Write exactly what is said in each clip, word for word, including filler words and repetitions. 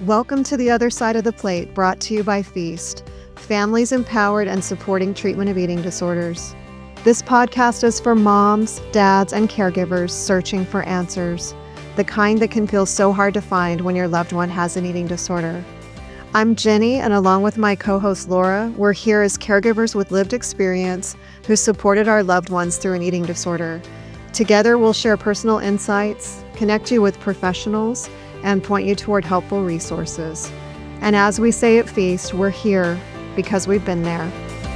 Welcome to The Other Side of the Plate, brought to you by Feast, families empowered and supporting treatment of eating disorders. This podcast is for moms, dads, and caregivers searching for answers, the kind that can feel so hard to find when your loved one has an eating disorder. I'm Jenny, and along with my co-host Laura, we're here as caregivers with lived experience who supported our loved ones through an eating disorder. Together, we'll share personal insights, connect you with professionals, and point you toward helpful resources. And as we say at Feast, we're here because we've been there.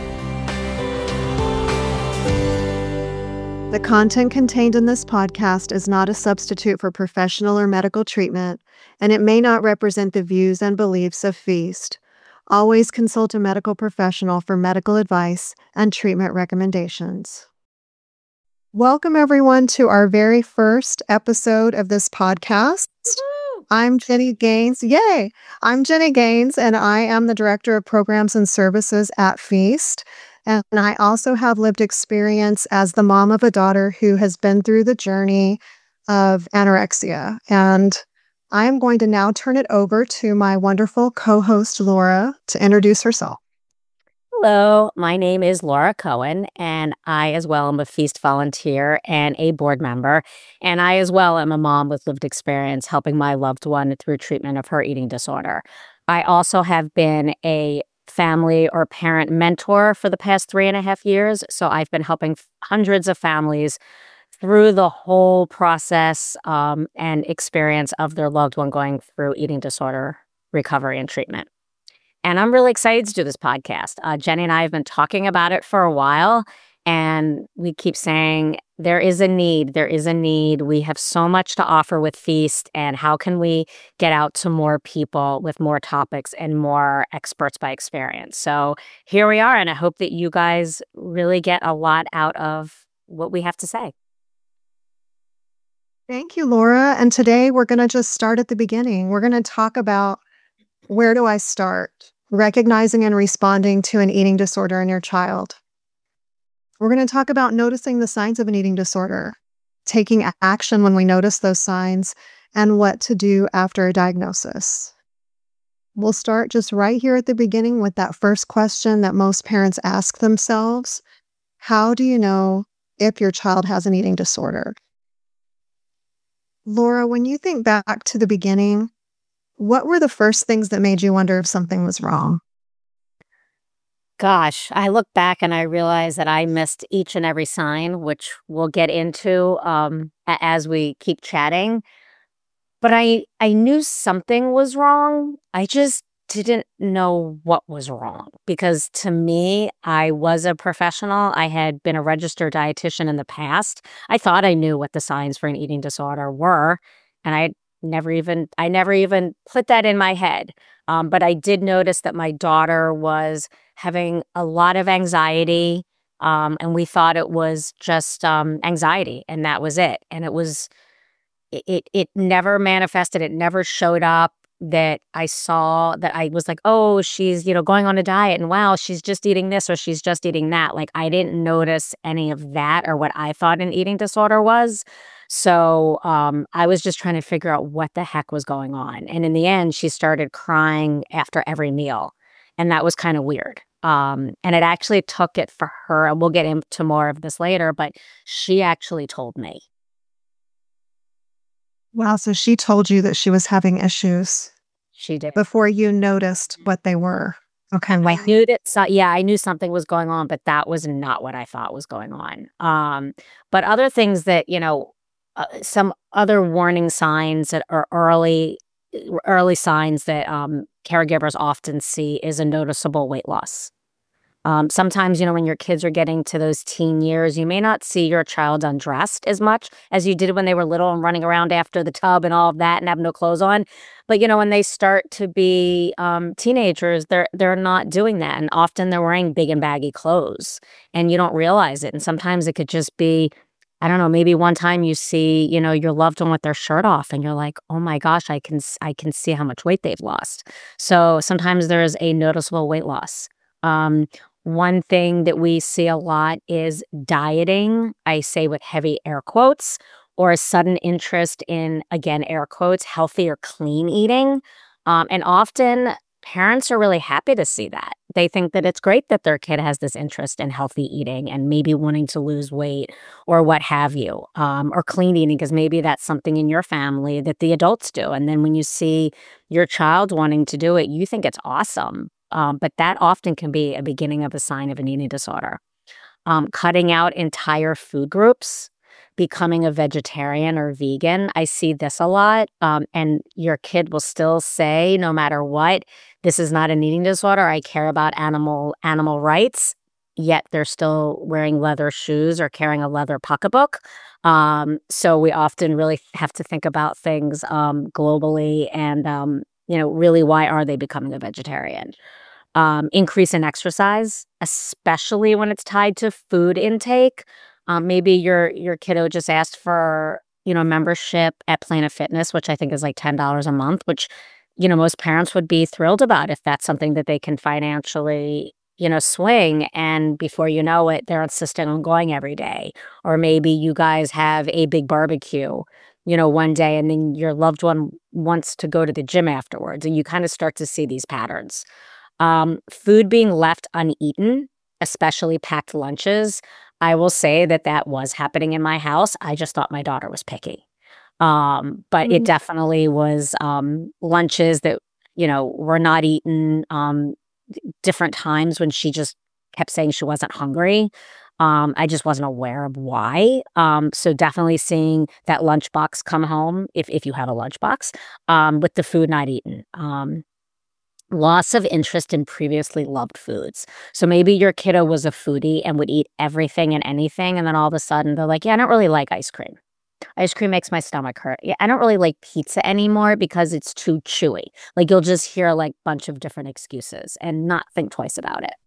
The content contained in this podcast is not a substitute for professional or medical treatment, and it may not represent the views and beliefs of Feast. Always consult a medical professional for medical advice and treatment recommendations. Welcome, everyone, to our very first episode of this podcast. I'm Jenny Gaines. Yay! I'm Jenny Gaines, and I am the Director of Programs and Services at Feast. And I also have lived experience as the mom of a daughter who has been through the journey of anorexia. And I am going to now turn it over to my wonderful co-host, Laura, to introduce herself. Hello, my name is Laura Cohen, and I as well am a Feast volunteer and a board member. And I as well am a mom with lived experience helping my loved one through treatment of her eating disorder. I also have been a family or parent mentor for the past three and a half years. So I've been helping hundreds of families through the whole process um, and experience of their loved one going through eating disorder recovery and treatment. And I'm really excited to do this podcast. Uh, Jenny and I have been talking about it for a while, and we keep saying there is a need, there is a need. We have so much to offer with Feast, and how can we get out to more people with more topics and more experts by experience? So here we are, and I hope that you guys really get a lot out of what we have to say. Thank you, Laura. And today we're going to just start at the beginning. We're going to talk about where do I start? Recognizing and responding to an eating disorder in your child. We're going to talk about noticing the signs of an eating disorder, taking action when we notice those signs, and what to do after a diagnosis. We'll start just right here at the beginning with that first question that most parents ask themselves. How do you know if your child has an eating disorder? Laura, when you think back to the beginning, what were the first things that made you wonder if something was wrong? Gosh, I look back and I realize that I missed each and every sign, which we'll get into um, a- as we keep chatting. But I, I knew something was wrong. I just didn't know what was wrong. Because to me, I was a professional. I had been a registered dietitian in the past. I thought I knew what the signs for an eating disorder were. And I Never even, I never even put that in my head. Um, but I did notice that my daughter was having a lot of anxiety. Um, and we thought it was just um, anxiety, and that was it. And it was, it, it, it never manifested. It never showed up that I saw that I was like, oh, she's, you know, going on a diet, and wow, she's just eating this or she's just eating that. Like, I didn't notice any of that or what I thought an eating disorder was. So um, I was just trying to figure out what the heck was going on. And in the end, she started crying after every meal. And that was kind of weird. Um, and it actually took it for her, and we'll get into more of this later, but she actually told me. Wow, so she told you that she was having issues. She did. Before you noticed what they were. Okay. I knew that, so, yeah, I knew something was going on, but that was not what I thought was going on. Um, but other things that, you know, uh, some other warning signs that are early, early signs that um, caregivers often see is a noticeable weight loss. Um, sometimes, you know, when your kids are getting to those teen years, you may not see your child undressed as much as you did when they were little and running around after the tub and all of that and have no clothes on. But, you know, when they start to be um, teenagers, they're they're not doing that. And often they're wearing big and baggy clothes and you don't realize it. And sometimes it could just be, I don't know, maybe one time you see, you know, your loved one with their shirt off and you're like, oh my gosh, I can I can see how much weight they've lost. So sometimes there is a noticeable weight loss. Um, One thing that we see a lot is dieting, I say with heavy air quotes, or a sudden interest in, again, air quotes, healthy or clean eating. Um, and often parents are really happy to see that. They think that it's great that their kid has this interest in healthy eating and maybe wanting to lose weight or what have you, um, or clean eating, because maybe that's something in your family that the adults do. And then when you see your child wanting to do it, you think it's awesome. Um, but that often can be a beginning of a sign of an eating disorder. Um, cutting out entire food groups, becoming a vegetarian or vegan. I see this a lot. Um, and your kid will still say, no matter what, this is not an eating disorder. I care about animal animal rights. Yet they're still wearing leather shoes or carrying a leather pocketbook. Um, so we often really have to think about things um, globally, and um, you know, really, why are they becoming a vegetarian? Um, increase in exercise, especially when it's tied to food intake. Um, maybe your your kiddo just asked for, you know, membership at Planet Fitness, which I think is like ten dollars a month, which, you know, most parents would be thrilled about if that's something that they can financially, you know, swing. And before you know it, they're insistent on going every day. Or maybe you guys have a big barbecue, you know, one day, and then your loved one wants to go to the gym afterwards, and you kind of start to see these patterns. Um, food being left uneaten, especially packed lunches. I will say that that was happening in my house. I just thought my daughter was picky. Um, but it Mhm. definitely was um, lunches that, you know, were not eaten, um, different times when she just kept saying she wasn't hungry. Um, I just wasn't aware of why. Um, so definitely seeing that lunchbox come home, if if you have a lunchbox, um, with the food not eaten. Um, Loss of interest in previously loved foods. So maybe your kiddo was a foodie and would eat everything and anything, and then all of a sudden they're like, "Yeah, I don't really like ice cream. Ice cream makes my stomach hurt. Yeah, I don't really like pizza anymore because it's too chewy." Like, you'll just hear, like, bunch of different excuses and not think twice about it.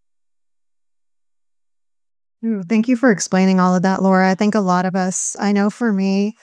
Ooh, thank you for explaining all of that, Laura. I think a lot of us, I know for me,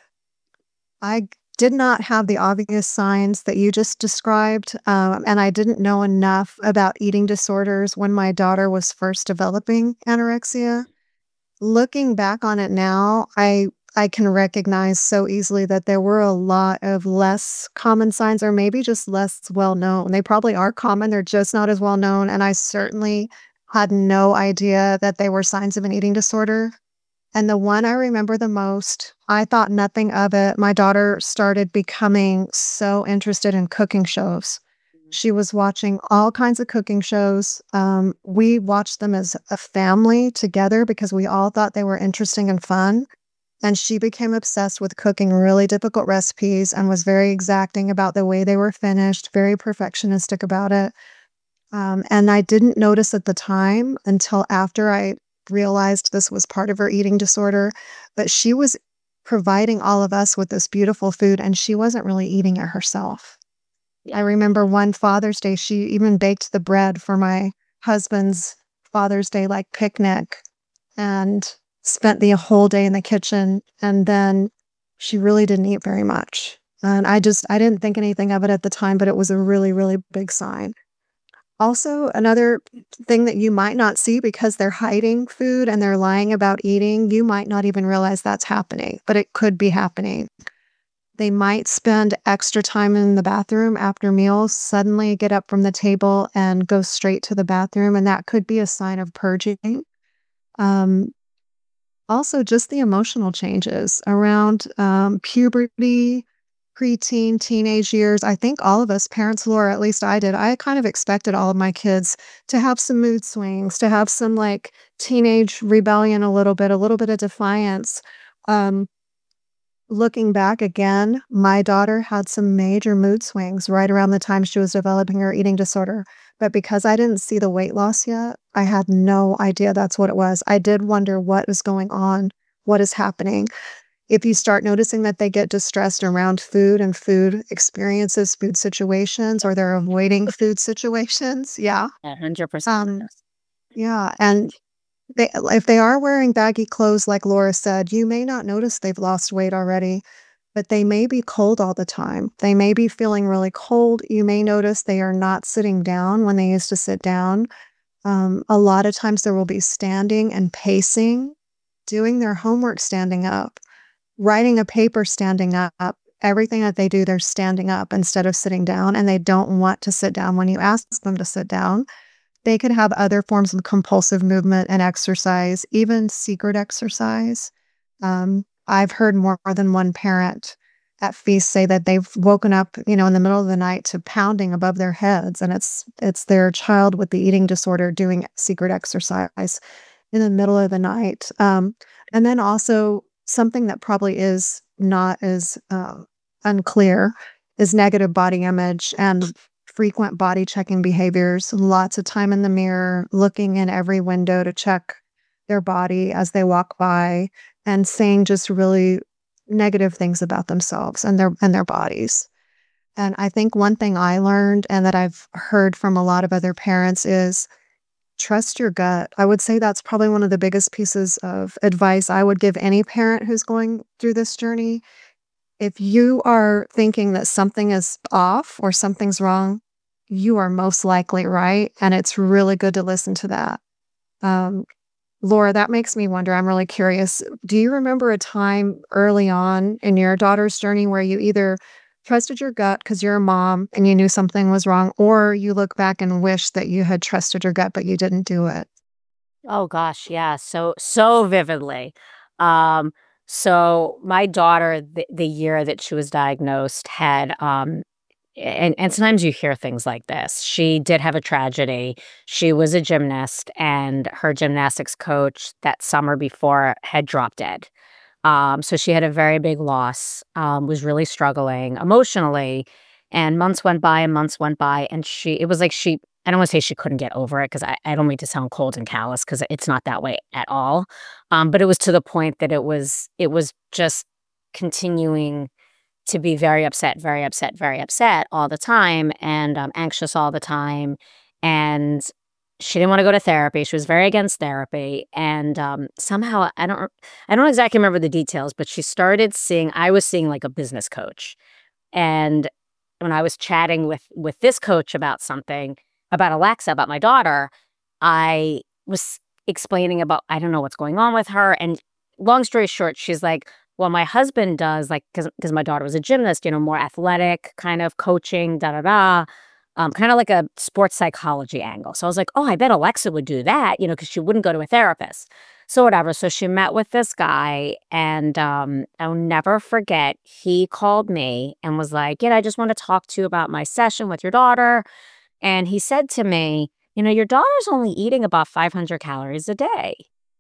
I g- did not have the obvious signs that you just described, um, and I didn't know enough about eating disorders when my daughter was first developing anorexia. Looking back on it now, I I can recognize so easily that there were a lot of less common signs, or maybe just less well known. They probably are common, they're just not as well known, and I certainly had no idea that they were signs of an eating disorder. And the one I remember the most, I thought nothing of it. My daughter started becoming so interested in cooking shows. Mhm. She was watching all kinds of cooking shows. Um, we watched them as a family together because we all thought they were interesting and fun. And she became obsessed with cooking really difficult recipes and was very exacting about the way they were finished, very perfectionistic about it. Um, and I didn't notice at the time until after I realized this was part of her eating disorder, but she was providing all of us with this beautiful food, and she wasn't really eating it herself. I Yeah. remember one Father's Day, she even baked the bread for my husband's Father's Day, like, picnic, and spent the whole day in the kitchen, and then she really didn't eat very much. And I just I didn't think anything of it at the time, but it was a really, really big sign. Also, another thing that you might not see because they're hiding food and they're lying about eating, you might not even realize that's happening, but it could be happening. They might spend extra time in the bathroom after meals, suddenly get up from the table and go straight to the bathroom, and that could be a sign of purging. Um, Also, just the emotional changes around um, puberty, preteen, teenage years. I think all of us parents, Laura, at least I did, I kind of expected all of my kids to have some mood swings, to have some like teenage rebellion a little bit, a little bit of defiance. Um, Looking back again, my daughter had some major mood swings right around the time she was developing her eating disorder. But because I didn't see the weight loss yet, I had no idea that's what it was. I did wonder what is going on, what is happening. If you start noticing that they get distressed around food and food experiences, food situations, or they're avoiding food situations, yeah. one hundred percent. Um, yeah, and they if they are wearing baggy clothes like Laura said, you may not notice they've lost weight already, but they may be cold all the time. They may be feeling really cold. You may notice they are not sitting down when they used to sit down. Um, a lot of times there will be standing and pacing, doing their homework standing up, writing a paper standing up. everything that they do, they're standing up instead of sitting down, and they don't want to sit down when you ask them to sit down. They could have other forms of compulsive movement and exercise, even secret exercise. Um, I've heard more than one parent at feast say that they've woken up, you know, in the middle of the night to pounding above their heads, and it's it's their child with the eating disorder doing secret exercise in the middle of the night. Um, and then also something that probably is not as uh, unclear is negative body image and frequent body checking behaviors, lots of time in the mirror, looking in every window to check their body as they walk by, and saying just really negative things about themselves and their and their bodies. And I think one thing I learned and that I've heard from a lot of other parents is trust your gut. I would say that's probably one of the biggest pieces of advice I would give any parent who's going through this journey. If you are thinking that something is off or something's wrong, you are most likely right, and it's really good to listen to that. Um, Laura, that makes me wonder, I'm really curious, do you remember a time early on in your daughter's journey where you either trusted your gut because you're a mom and you knew something was wrong, or you look back and wish that you had trusted your gut, but you didn't do it? Oh gosh, yeah, so so vividly. Um, so my daughter, the, the year that she was diagnosed, had um, and and sometimes you hear things like this. She did have a tragedy. She was a gymnast, and her gymnastics coach that summer before had dropped dead. Um, so she had a very big loss. Um, was really struggling emotionally, and months went by and months went by, and she it was like she I don't want to say she couldn't get over it because I, I don't mean to sound cold and callous because it's not that way at all. Um, but it was to the point that it was it was just continuing to be very upset, very upset, very upset all the time, and um, anxious all the time. And she didn't want to go to therapy. She was very against therapy, and um, somehow I don't I don't exactly remember the details, but she started seeing I was seeing like a business coach, and when I was chatting with with this coach about something about Alexa, about my daughter, I was explaining about I don't know what's going on with her, and long story short, she's like, "Well, my husband does like because because my daughter was a gymnast, you know, more athletic kind of coaching, da da da." Um, kind of like a sports psychology angle. So I was like, oh, I bet Alexa would do that, you know, because she wouldn't go to a therapist. So whatever. So she met with this guy, and um, I'll never forget. He called me and was like, "Yeah, I just want to talk to you about my session with your daughter." And he said to me, "You know, your daughter's only eating about five hundred calories a day."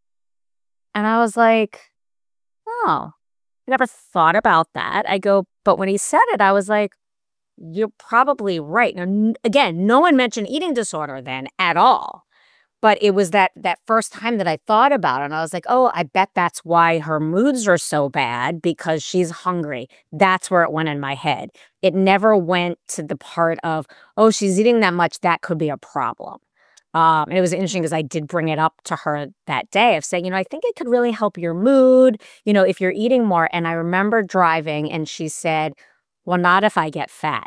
And I was like, "Oh, I never thought about that." I go, but when he said it, I was like, you're probably right. Now, n- again, no one mentioned eating disorder then at all. But it was that that first time that I thought about it, and I was like, "Oh, I bet that's why her moods are so bad because she's hungry." That's where it went in my head. It never went to the part of, "Oh, she's eating that much, that could be a problem." Um, and it was interesting because I did bring it up to her that day of saying, "You know, I think it could really help your mood, you know, if you're eating more." And I remember driving, and she said, "Well, not if I get fat."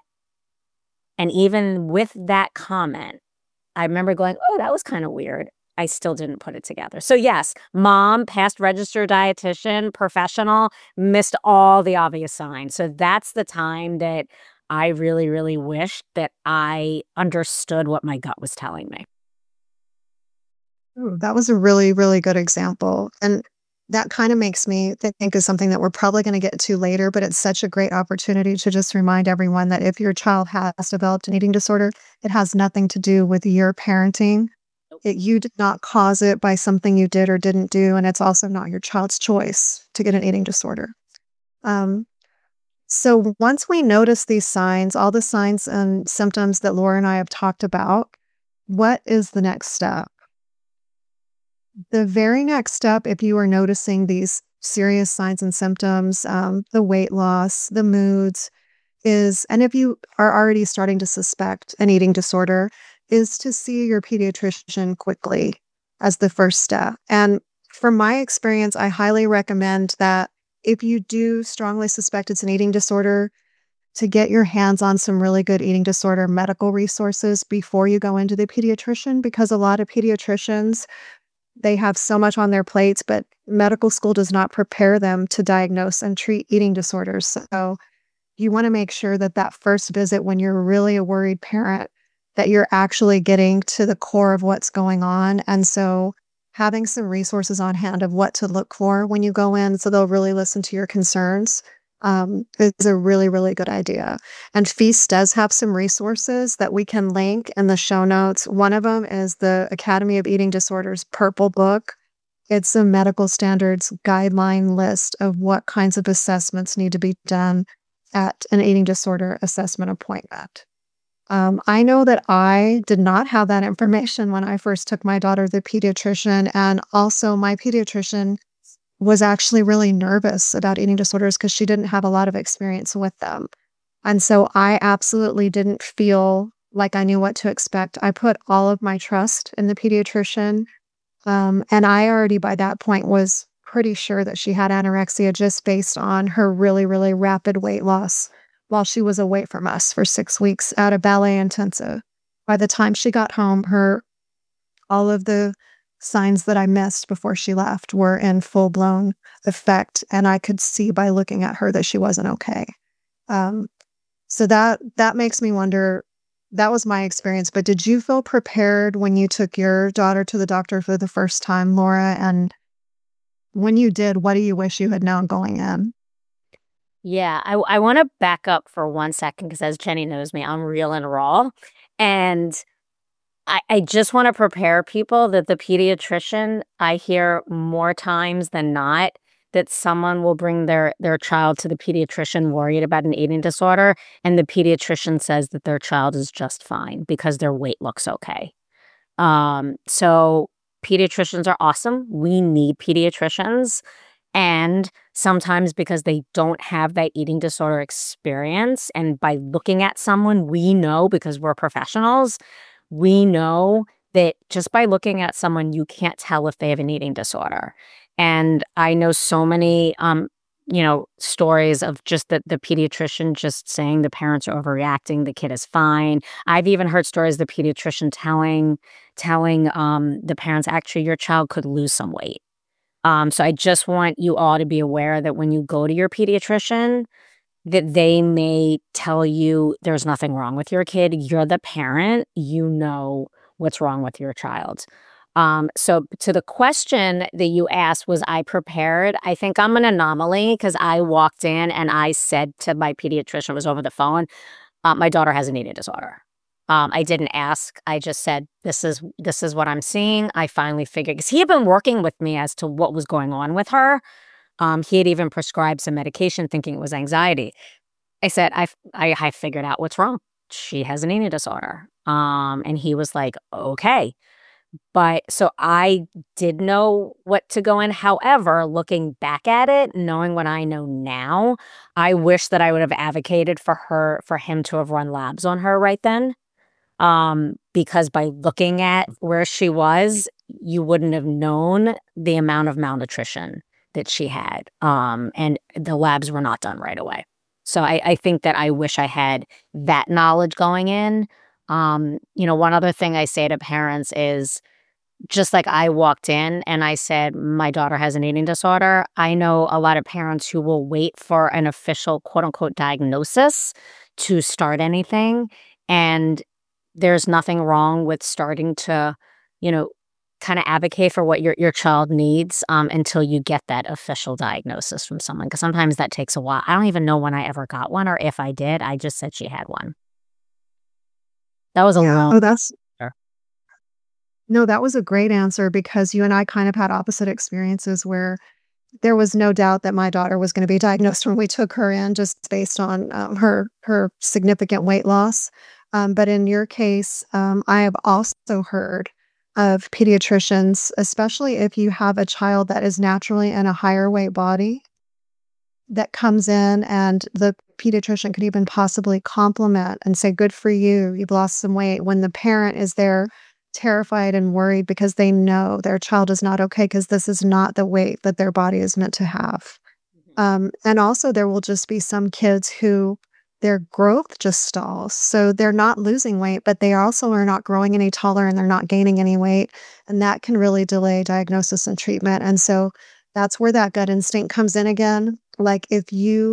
And even with that comment, I remember going, "Oh, that was kinda weird." I still didn't put it together. So, yes, mom, past registered dietitian, professional, missed all the obvious signs. So that's the time that I really, really wished that I understood what my gut was telling me. Ooh, that was a really, really good example. And that kind of makes me thi- think of something that we're probably going to get to later, but it's such a great opportunity to just remind everyone that if your child has developed an eating disorder, it has nothing to do with your parenting. Nope. It, you did not cause it by something you did or didn't do, and it's also not your child's choice to get an eating disorder. Um, so once we notice these signs, all the signs and symptoms that Laura and I have talked about, what is the next step? The very next step, if you are noticing these serious signs and symptoms, um, the weight loss, the moods, is, and if you are already starting to suspect an eating disorder, is to see your pediatrician quickly as the first step. And from my experience, I highly recommend that if you do strongly suspect it's an eating disorder, to get your hands on some really good eating disorder medical resources before you go into the pediatrician, because a lot of pediatricians, they have so much on their plates, but medical school does not prepare them to diagnose and treat eating disorders. So you want to make sure that that first visit, when you're really a worried parent, that you're actually getting to the core of what's going on. And so having some resources on hand of what to look for when you go in, so they'll really listen to your concerns, um, is a really, really good idea. And Feast does have some resources that we can link in the show notes. One of them is the Academy of Eating Disorders Purple Book. It's a medical standards guideline list of what kinds of assessments need to be done at an eating disorder assessment appointment. Um, I know that I did not have that information when I first took my daughter to the pediatrician, and also my pediatrician was actually really nervous about eating disorders because she didn't have a lot of experience with them. And so I absolutely didn't feel like I knew what to expect. I put all of my trust in the pediatrician. Um, and I already by that point was pretty sure that she had anorexia just based on her really, really rapid weight loss while she was away from us for six weeks at a ballet intensive. By the time she got home, her all of the signs that I missed before she left were in full-blown effect, and I could see by looking at her that she wasn't okay. Um, so that that makes me wonder, that was my experience, but did you feel prepared when you took your daughter to the doctor for the first time, Laura? And when you did, what do you wish you had known going in? Yeah, I I wanna back up for one second because as Jenny knows me, I'm real and raw, and I I just wanna prepare people that the pediatrician, I hear more times than not that someone will bring their their child to the pediatrician worried about an eating disorder, and the pediatrician says that their child is just fine because their weight looks okay. Um, so pediatricians are awesome. We need pediatricians. And sometimes because they don't have that eating disorder experience, and by looking at someone, we know because we're professionals, we know that just by looking at someone, you can't tell if they have an eating disorder. And I know so many, um, you know, stories of just that the pediatrician just saying the parents are overreacting, the kid is fine. I've even heard stories the pediatrician telling telling um, the parents, actually, your child could lose some weight. Um, so I just want you all to be aware that when you go to your pediatrician, that they may tell you there's nothing wrong with your kid. You're the parent, you know what's wrong with your child. Um, so to the question that you asked, was I prepared? I think I'm an anomaly because I walked in and I said to my pediatrician, it was over the phone, uh, my daughter has an eating disorder. Um, I didn't ask. I just said, "This is this is what I'm seeing." I finally figured because he had been working with me as to what was going on with her. Um, he had even prescribed some medication, thinking it was anxiety. I said, "I f- I, I figured out what's wrong. She has an eating disorder." Um, and he was like, "Okay." But so I did know what to go in. However, looking back at it, knowing what I know now, I wish that I would have advocated for her for him to have run labs on her right then, um, because by looking at where she was, you wouldn't have known the amount of malnutrition that she had, um, and the labs were not done right away. So I I think that I wish I had that knowledge going in. Um, you know, one other thing I say to parents is, just like I walked in and I said, "My daughter has an eating disorder," I know a lot of parents who will wait for an official, quote, unquote, "diagnosis" to start anything, and there's nothing wrong with starting to, you know, kinda advocate for what your your child needs, um, until you get that official diagnosis from someone. Because sometimes that takes a while. I don't even know when I ever got one or if I did, I just said she had one. That was a Yeah. long Oh, that's answer. no, that was a great answer because you and I kind of had opposite experiences where there was no doubt that my daughter was going to be diagnosed when we took her in, just based on um, her her significant weight loss. Um, but in your case, um, I have also heard of pediatricians, especially if you have a child that is naturally in a higher weight body, that comes in and the pediatrician could even possibly compliment and say, "Good for you, you've lost some weight," when the parent is there terrified and worried because they know their child is not okay because this is not the weight that their body is meant to have. Mhm. Um, and also, there will just be some kids who their growth just stalls. So they're not losing weight, but they also are not growing any taller and they're not gaining any weight. And that can really delay diagnosis and treatment. And so that's where that gut instinct comes in again. Like if you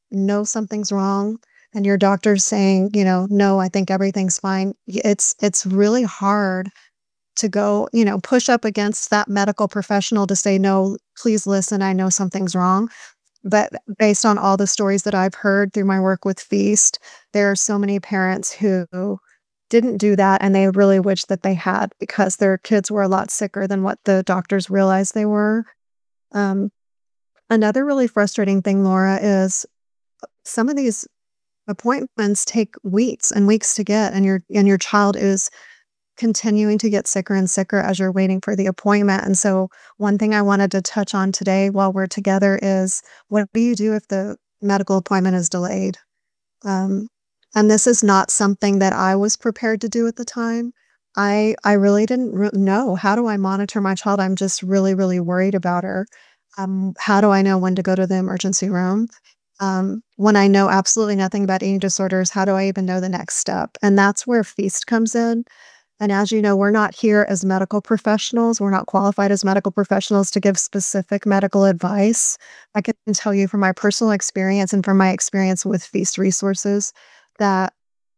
know something's wrong and your doctor's saying, you know, "No, I think everything's fine," y it's it's really hard to go, you know, push up against that medical professional to say, "No, please listen, I know something's wrong." But based on all the stories that I've heard through my work with Feast, there are so many parents who didn't do that, and they really wish that they had because their kids were a lot sicker than what the doctors realized they were. Um, another really frustrating thing, Laura, is some of these appointments take weeks and weeks to get, and your and your child is continuing to get sicker and sicker as you're waiting for the appointment. And so, one thing I wanted to touch on today while we're together is what do you do if the medical appointment is delayed? Um, and this is not something that I was prepared to do at the time. I I really didn't re- know how do I monitor my child. I'm just really really worried about her. Um, how do I know when to go to the emergency room? Um, when I know absolutely nothing about eating disorders, how do I even know the next step? And that's where Feast comes in. And as you know, we're not here as medical professionals. We're not qualified as medical professionals to give specific medical advice. I can tell you from my personal experience and from my experience with Feast resources that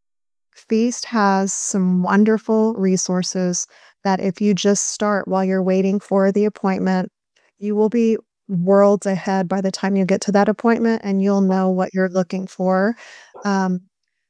Feast has some wonderful resources that if you just start while you're waiting for the appointment, you will be worlds ahead by the time you get to that appointment and you'll know what you're looking for. Um,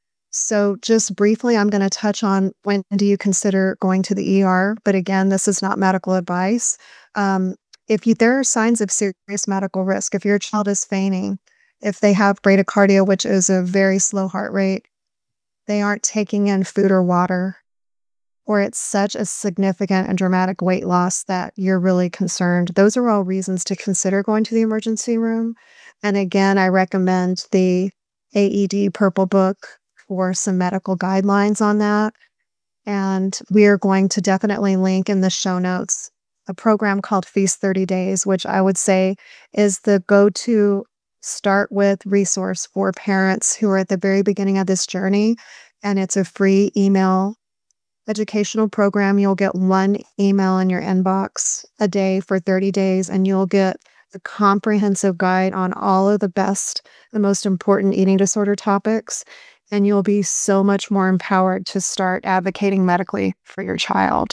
so just briefly, I'm gonna touch on when do you consider going to the E R, but again, this is not medical advice. Um, if you there are signs of serious medical risk, if your child is fainting, if they have bradycardia, which is a very slow heart rate, they aren't taking in food or water, or it's such a significant and dramatic weight loss that you're really concerned. Those are all reasons to consider going to the emergency room. And again, I recommend the A E D Purple Book for some medical guidelines on that. And we are going to definitely link in the show notes a program called Feast thirty Days, which I would say is the go to start with resource for parents who are at the very beginning of this journey. And it's a free email educational program. You'll get one email in your inbox a day for thirty days, and you'll get a comprehensive guide on all of the best, the most important eating disorder topics. And you'll be so much more empowered to start advocating medically for your child.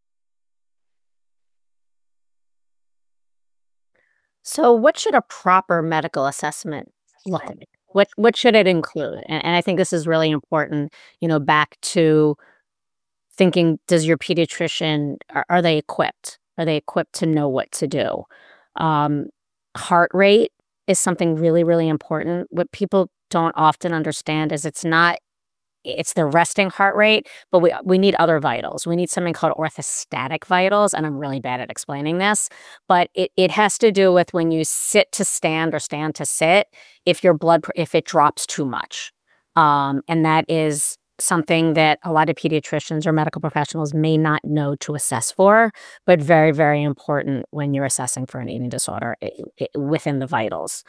So, what should a proper medical assessment look like? What what should it include? And, and I think this is really important. You know, back to thinking: does your pediatrician are, are they equipped? Are they equipped to know what to do? Um, Heart rate is something really really important. What people don't often understand is it's not it's the resting heart rate, but we we need other vitals. We need something called orthostatic vitals, and I'm really bad at explaining this, but it it has to do with when you sit to stand or stand to sit, if your blood pr- if it drops too much. Um, and that is something that a lot of pediatricians or medical professionals may not know to assess for, but very, very important when you're assessing for an eating disorder i- i- within the vitals.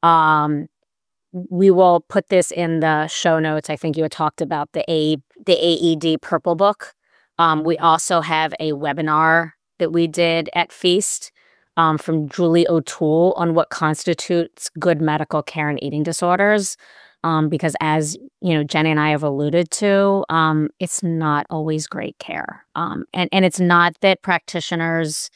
Um, we will put this in the show notes. I think you had talked about the A the A E D Purple Book. Um, we also have a webinar that we did at Feast um, from Julie O'Toole on what constitutes good medical care in eating disorders. Um, because as you know, Jenny and I have alluded to, um, it's not always great care. Um, and, and it's not that practitioners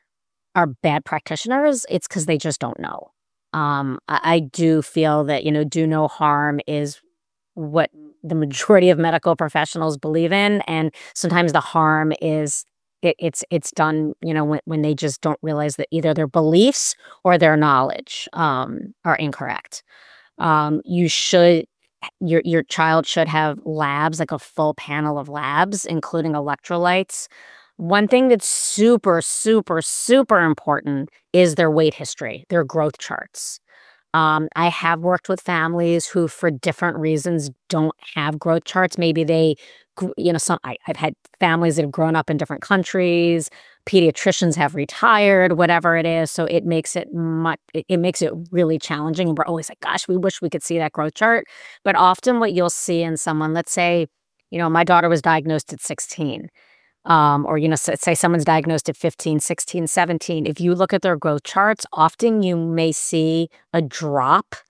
are bad practitioners, it's because they just don't know. Um, I, I do feel that, you know, do no harm is what the majority of medical professionals believe in. And sometimes the harm is it, it's it's done, you know, when, when they just don't realize that either their beliefs or their knowledge um, are incorrect. Um, you should your your child should have labs, like a full panel of labs, including electrolytes. One thing that's super, super, super important is their weight history, their growth charts. Um, I have worked with families who, for different reasons, don't have growth charts. Maybe they, gr- you know, some I, I've had families that have grown up in different countries. Pediatricians have retired, whatever it is. So it makes it much. It, it makes it really challenging. And we're always like, "Gosh, we wish we could see that growth chart." But often, what you'll see in someone, let's say, you know, my daughter was diagnosed at sixteen um, or, you know, s- say someone's diagnosed at fifteen, sixteen, seventeen. If you look at their growth charts, often you may see a drop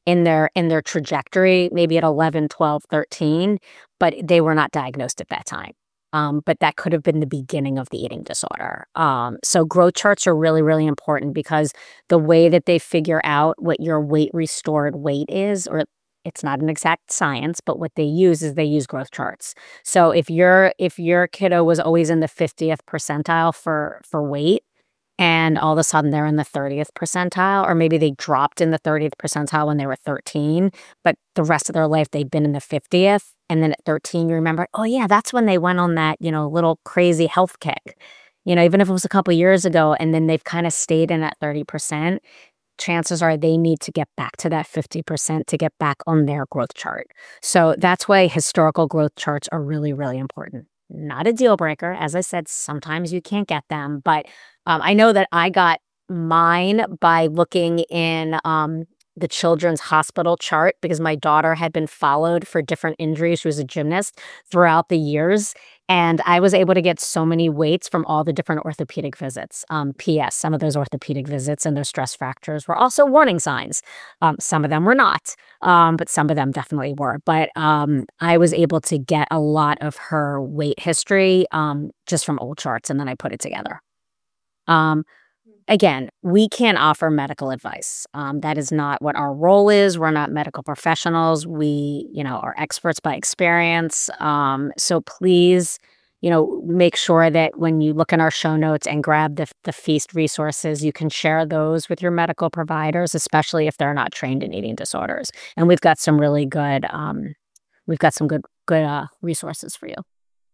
in their in their trajectory, maybe at eleven, twelve, thirteen, but they were not diagnosed at that time. Um, but that could have been the beginning of the eating disorder. Um, so growth charts are really, really important because the way that they figure out what your weight restored weight is, or it's not an exact science, but what they use is they use growth charts. So if your if your kiddo was always in the fiftieth percentile for for weight, and all of a sudden they're in the thirtieth percentile, or maybe they dropped in the thirtieth percentile when they were thirteen, but the rest of their life they've been in the fiftieth. And then at thirteen, you remember, oh, yeah, that's when they went on that, you know, little crazy health kick. You know, even if it was a couple years ago, and then they've kind of stayed in at thirty percent, chances are they need to get back to that fifty percent to get back on their growth chart. So that's why historical growth charts are really, really important. Not a deal breaker. As I said, sometimes you can't get them, but um, I know that I got mine by looking in um, the children's hospital chart because my daughter had been followed for different injuries. She was a gymnast throughout the years. And I was able to get so many weights from all the different orthopedic visits. Um, P S. Some of those orthopedic visits and those stress fractures were also warning signs. Um, some of them were not, um, but some of them definitely were. But um, I was able to get a lot of her weight history um, just from old charts, and then I put it together. Um, Again, we can't offer medical advice. Um, that is not what our role is. We're not medical professionals. We, you know, are experts by experience. Um, so please, you know, make sure that when you look in our show notes and grab the the feast resources, you can share those with your medical providers, especially if they're not trained in eating disorders. And we've got some really good, um, we've got some good good uh, resources for you.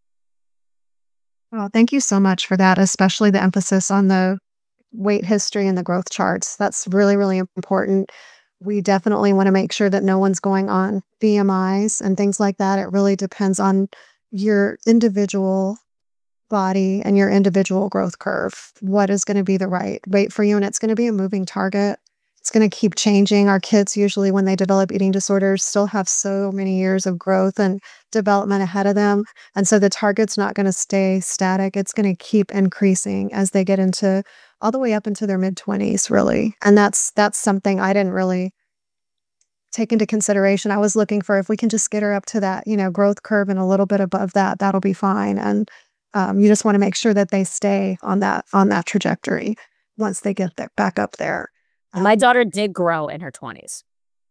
Well, thank you so much for that, especially the emphasis on the weight history and the growth charts. That's really, really important. We definitely want to make sure that no one's going on B M Is and things like that. It really depends on your individual body and your individual growth curve. What is going to be the right weight for you? And it's going to be a moving target. It's going to keep changing. Our kids, usually, when they develop eating disorders, still have so many years of growth and development ahead of them. And so the target's not going to stay static. It's going to keep increasing as they get into all the way up into their mid twenties, really. And that's that's something I didn't really take into consideration. I was looking for if we can just get her up to that, you know, growth curve and a little bit above that, that'll be fine. And um, you just want to make sure that they stay on that on that trajectory once they get there, back up there. My Um, daughter did grow in her twenties.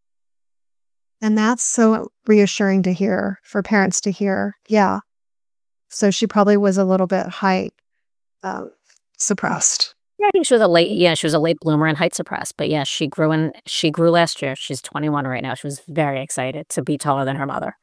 and that's so reassuring to hear for parents to hear. Yeah. So she probably was a little bit height um, suppressed. Yeah, I think she was a late yeah, she was a late bloomer and height suppressed, but yeah, she grew in she grew last year. She's twenty-one right now. She was very excited to be taller than her mother.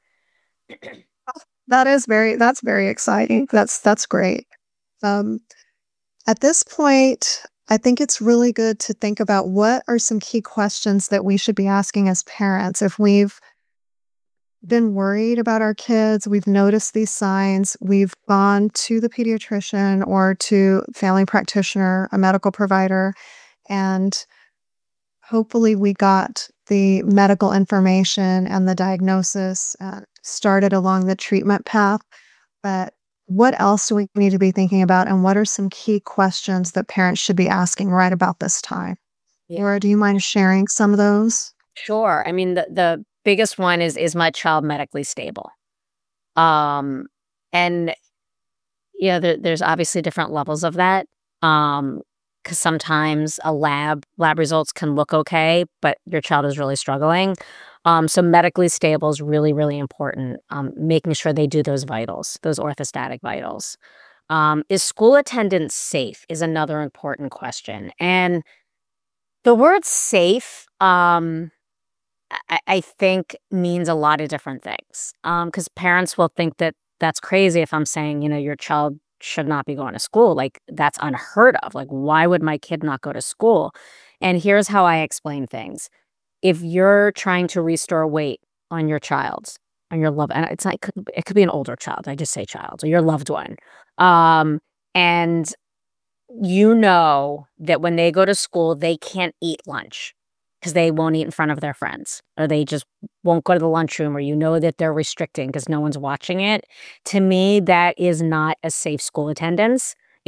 That is very that's very exciting. That's that's great. Um, at this point, I think it's really good to think about what are some key questions that we should be asking as parents if we've been worried about our kids, we've noticed these signs, we've gone to the pediatrician or to family practitioner, a medical provider, and hopefully we got the medical information and the diagnosis uh, started along the treatment path. But what else do we need to be thinking about? And what are some key questions that parents should be asking right about this time? Yeah. Laura, do you mind sharing some of those? Sure. I mean, the the biggest one is is my child medically stable? Um, and yeah, there, there's obviously different levels of that. Um, because sometimes a lab lab results can look okay, but your child is really struggling. Um, so medically stable is really, really important. Um, making sure they do those vitals, those orthostatic vitals. Um, is school attendance safe is another important question. And the word safe, um, I, I think means a lot of different things. Um, because parents will think that that's crazy if I'm saying, you know, your child should not be going to school. Like that's unheard of. Like, why would my kid not go to school? And here's how I explain things. If you're trying to restore weight on your child, on your love, and it's not, it could, it could be an older child. I just say child or your loved one. Um, and you know that when they go to school, they can't eat lunch because they won't eat in front of their friends, or they just won't go to the lunchroom, or you know that they're restricting because no one's watching it. To me, that is not a safe school attendance.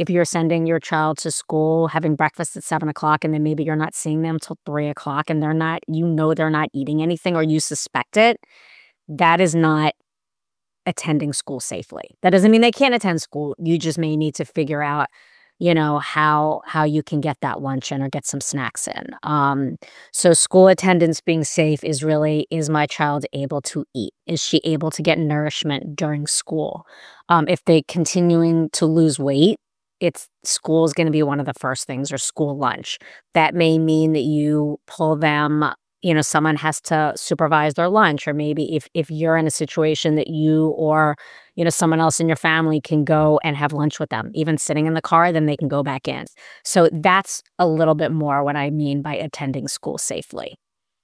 if you're sending your child to school, having breakfast at seven o'clock, and then maybe you're not seeing them till three o'clock and they're not, you know, they're not eating anything or you suspect it, that is not attending school safely. That doesn't mean they can't attend school. You just may need to figure out, you know, how how you can get that lunch in or get some snacks in. Um, so school attendance being safe is really, is my child able to eat? Is she able to get nourishment during school? Um, if they continuing to lose weight, it's school is going to be one of the first things, or school lunch. That may mean that you pull them, you know, someone has to supervise their lunch, or maybe if if you're in a situation that you or, you know, someone else in your family can go and have lunch with them, even sitting in the car, then they can go back in. So that's a little bit more what I mean by attending school safely.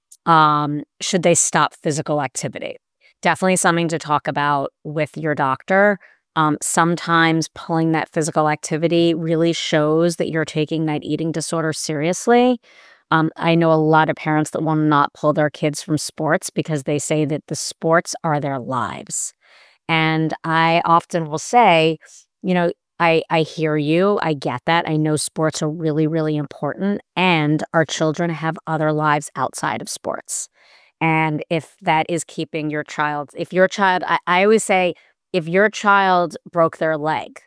Um, should they stop physical activity? Definitely something to talk about with your doctor. Um, sometimes pulling that physical activity really shows that you're taking that eating disorder seriously. Um, I know a lot of parents that will not pull their kids from sports because they say that the sports are their lives. And I often will say, you know, I, I hear you. I get that. I know sports are really, really important. And our children have other lives outside of sports. And if that is keeping your child, if your child, I, I always say, if your child broke their leg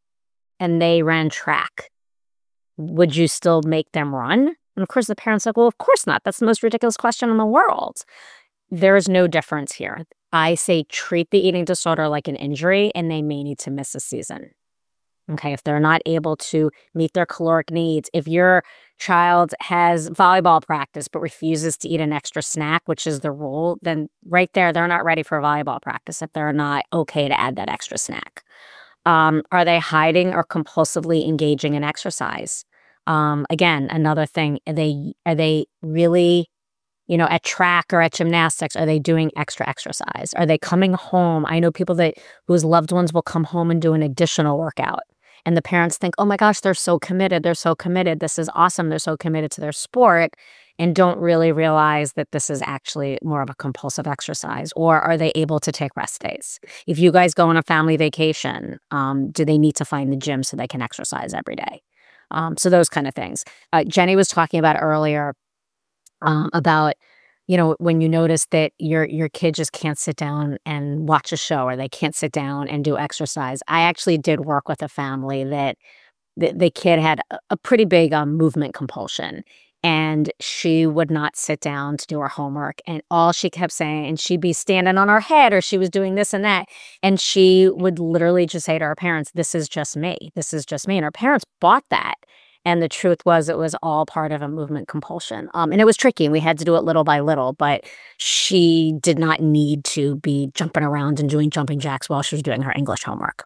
and they ran track, would you still make them run? And of course, the parents are like, well, of course not. That's the most ridiculous question in the world. There is no difference here. I say treat the eating disorder like an injury, and they may need to miss a season. Okay, if they're not able to meet their caloric needs, if your child has volleyball practice but refuses to eat an extra snack, which is the rule, then right there, they're not ready for volleyball practice if they're not okay to add that extra snack. Um, are they hiding or compulsively engaging in exercise? Um, again, another thing, are they are they really, you know, at track or at gymnastics, are they doing extra exercise? Are they coming home? I know people that whose loved ones will come home and do an additional workout. And the parents think, oh my gosh, they're so committed. They're so committed. This is awesome. They're so committed to their sport, and don't really realize that this is actually more of a compulsive exercise. Or are they able to take rest days? If you guys go on a family vacation, um, do they need to find the gym so they can exercise every day? Um, so those kind of things. Uh, Jenny was talking about earlier um, about, you know, when you notice that your your kid just can't sit down and watch a show, or they can't sit down and do exercise. I actually did work with a family that the, the kid had a, a pretty big um, movement compulsion, and she would not sit down to do her homework, and all she kept saying, and she'd be standing on her head, or she was doing this and that, and she would literally just say to her parents, this is just me, this is just me, and her parents bought that. And the truth was, it was all part of a movement compulsion. Um, and it was tricky. And we had to do it little by little, but she did not need to be jumping around and doing jumping jacks while she was doing her English homework.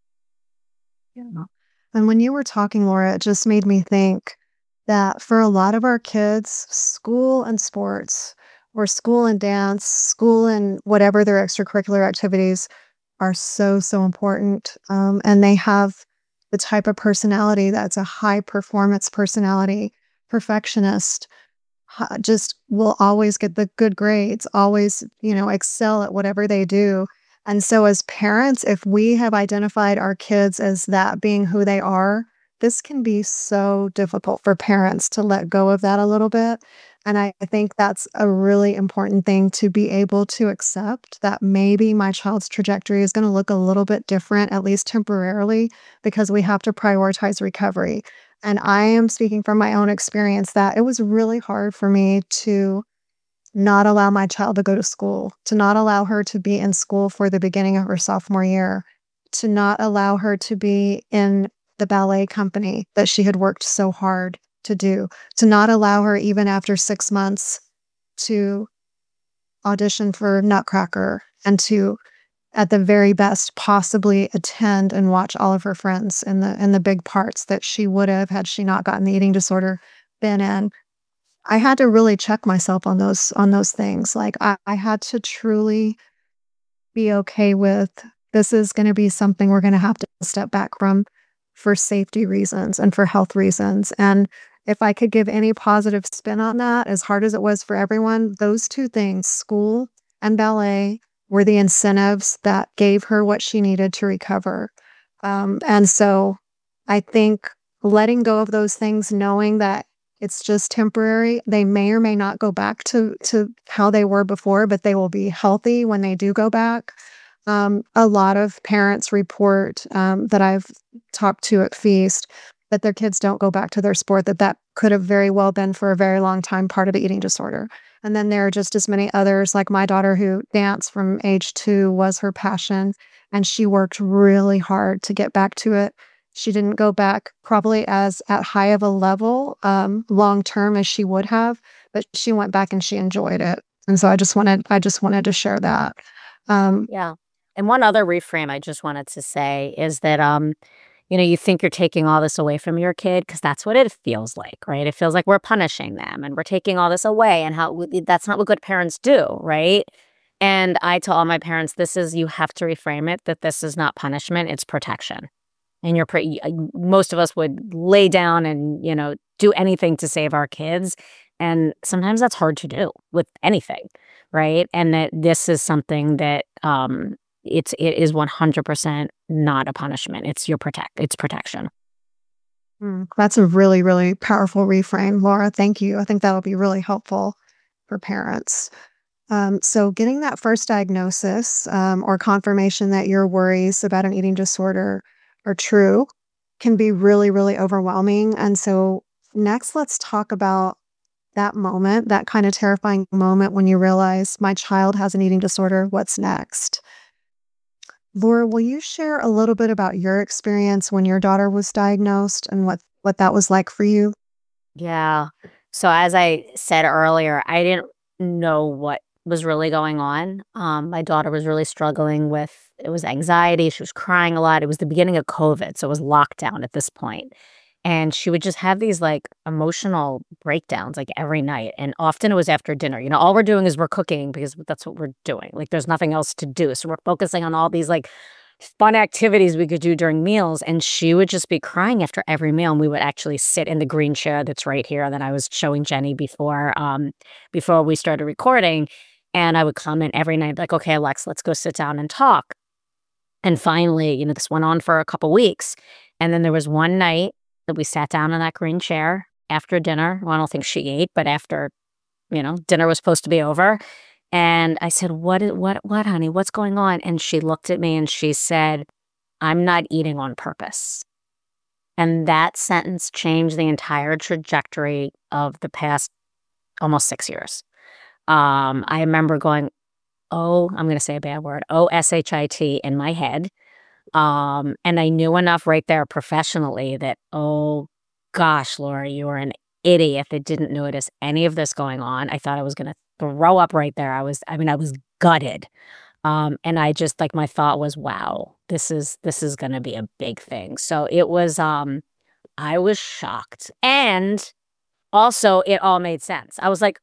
Yeah. And when you were talking, Laura, it just made me think that for a lot of our kids, school and sports, or school and dance, school and whatever their extracurricular activities are so, so important. Um, and they have the type of personality that's a high performance personality, perfectionist, ha- just will always get the good grades, always, you know, excel at whatever they do. And so, as parents, if we have identified our kids as that being who they are, this can be so difficult for parents to let go of that a little bit. And I I think that's a really important thing, to be able to accept that maybe my child's trajectory is going to look a little bit different, at least temporarily, because we have to prioritize recovery. And I am speaking from my own experience that it was really hard for me to not allow my child to go to school, to not allow her to be in school for the beginning of her sophomore year, to not allow her to be in the ballet company that she had worked so hard to do, to not allow her, even after six months, to audition for Nutcracker, and to, at the very best, possibly attend and watch all of her friends in the in the big parts that she would have, had she not gotten the eating disorder, been in. I had to really check myself on those on those things. Like, I, I had to truly be okay with, this is going to be something we're going to have to step back from for safety reasons and for health reasons. And if I could give any positive spin on that, as hard as it was for everyone, those two things, school and ballet, were the incentives that gave her what she needed to recover. Um, and so I think letting go of those things, knowing that it's just temporary, they may or may not go back to to how they were before, but they will be healthy when they do go back. Um, a lot of parents report, um, that I've talked to at Feast, that their kids don't go back to their sport, that that could have very well been for a very long time part of the eating disorder. And then there are just as many others, like my daughter who dance from age two was her passion, and she worked really hard to get back to it. She didn't go back probably as at high of a level, um, long term as she would have, but she went back and she enjoyed it. And so I just wanted I just wanted to share that. Um, Yeah. And one other reframe I just wanted to say is that, um, you know, you think you're taking all this away from your kid because that's what it feels like, right? It feels like we're punishing them and we're taking all this away, and how w- that's not what good parents do, right? And I tell all my parents, this is, you have to reframe it that this is not punishment, it's protection. And you're pretty, most of us would lay down and, you know, do anything to save our kids. And sometimes that's hard to do with anything, right? And that this is something that, um, it's it is one hundred percent not a punishment. It's your protect. It's protection. mm, that's a really, really powerful reframe, Laura. Thank you. I think that'll be really helpful for parents. Um, so, getting that first diagnosis, um, or confirmation that your worries about an eating disorder are true can be really, really overwhelming. And so, next, let's talk about that moment, that kind of terrifying moment when you realize my child has an eating disorder. What's next? Laura, will you share a little bit about your experience when your daughter was diagnosed and what, what that was like for you? Yeah. So as I said earlier, I didn't know what was really going on. Um, my daughter was really struggling with, it was anxiety. She was crying a lot. It was the beginning of COVID, so it was lockdown at this point. And she would just have these like emotional breakdowns like every night. And often it was after dinner. You know, all we're doing is we're cooking because that's what we're doing. Like there's nothing else to do. So we're focusing on all these like fun activities we could do during meals. And she would just be crying after every meal. And we would actually sit in the green chair that's right here that I was showing Jenny before um before we started recording. And I would come in every night, like, okay, Alex, let's go sit down and talk. And finally, you know, this went on for a couple weeks. And then there was one night that we sat down in that green chair after dinner. Well, I don't think she ate, but after, you know, dinner was supposed to be over. And I said, what, is, what, what, honey, what's going on? And she looked at me and she said, I'm not eating on purpose. And that sentence changed the entire trajectory of the past almost six years. Um, I remember going, oh, I'm going to say a bad word, O S H I T in my head. Um, and I knew enough right there professionally that, oh gosh, Laura, you were an idiot that didn't notice any of this going on. I thought I was going to throw up right there. I was, I mean, I was gutted. Um, and I just like, my thought was, wow, this is, this is going to be a big thing. So it was, um, I was shocked. And also it all made sense. I was like,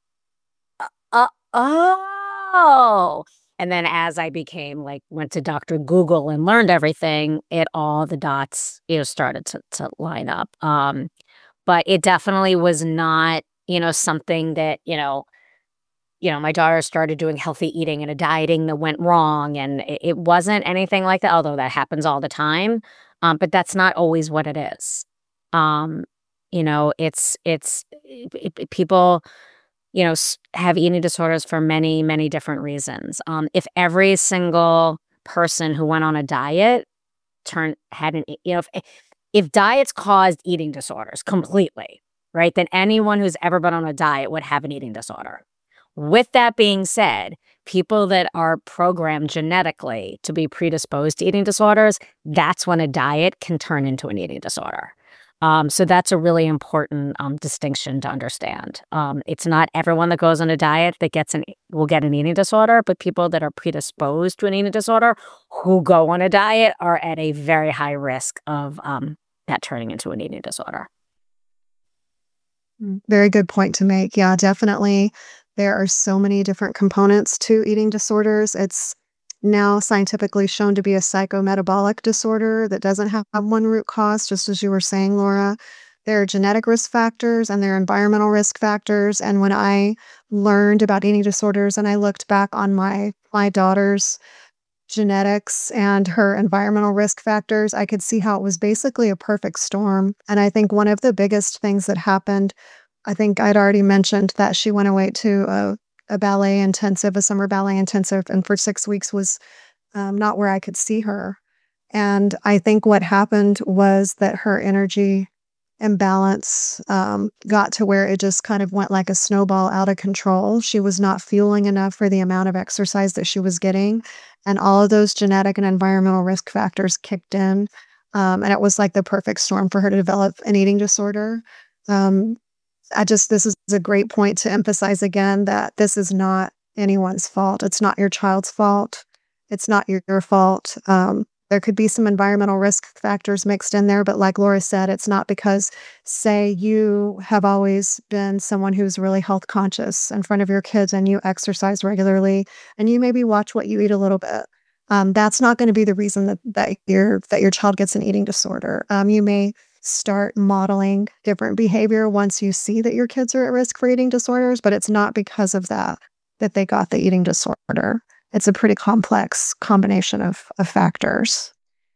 uh, oh. And then as I became like, went to Doctor Google and learned everything, it all the dots, you know, started to, to line up. Um, but it definitely was not, you know, something that, you know, you know, my daughter started doing healthy eating and a dieting that went wrong. And it, it wasn't anything like that, although that happens all the time. Um, but that's not always what it is. Um, you know, it's, it's it, it- people, you know, s- have eating disorders for many, many different reasons. Um, if every single person who went on a diet turned had an, you know, if, if diets caused eating disorders completely, right, then anyone who's ever been on a diet would have an eating disorder. With that being said, people that are programmed genetically to be predisposed to eating disorders, that's when a diet can turn into an eating disorder. Um, so that's a really important um, distinction to understand. Um, it's not everyone that goes on a diet that gets an will get an eating disorder, but people that are predisposed to an eating disorder who go on a diet are at a very high risk of um, that turning into an eating disorder. Mm, very good point to make. Yeah, definitely. There are so many different components to eating disorders. It's now scientifically shown to be a psychometabolic disorder that doesn't have one root cause, just as you were saying, Laura. There are genetic risk factors and there are environmental risk factors. And when I learned about eating disorders and I looked back on my my daughter's genetics and her environmental risk factors, I could see how it was basically a perfect storm. And I think one of the biggest things that happened, I think I'd already mentioned that she went away to a, a ballet intensive, a summer ballet intensive, and for six weeks was um, not where I could see her. And I think what happened was that her energy imbalance um, got to where it just kind of went like a snowball out of control. She was not fueling enough for the amount of exercise that she was getting. And all of those genetic and environmental risk factors kicked in. Um, and it was like the perfect storm for her to develop an eating disorder. Um, I just, this is a great point to emphasize again that this is not anyone's fault. It's not your child's fault. It's not your, your fault. Um, there could be some environmental risk factors mixed in there, but like Laura said, it's not because, say, you have always been someone who's really health conscious in front of your kids and you exercise regularly and you maybe watch what you eat a little bit. Um, that's not going to be the reason that, that your that your child gets an eating disorder. Um, you may start modeling different behavior once you see that your kids are at risk for eating disorders, but it's not because of that that they got the eating disorder. It's a pretty complex combination of, of factors.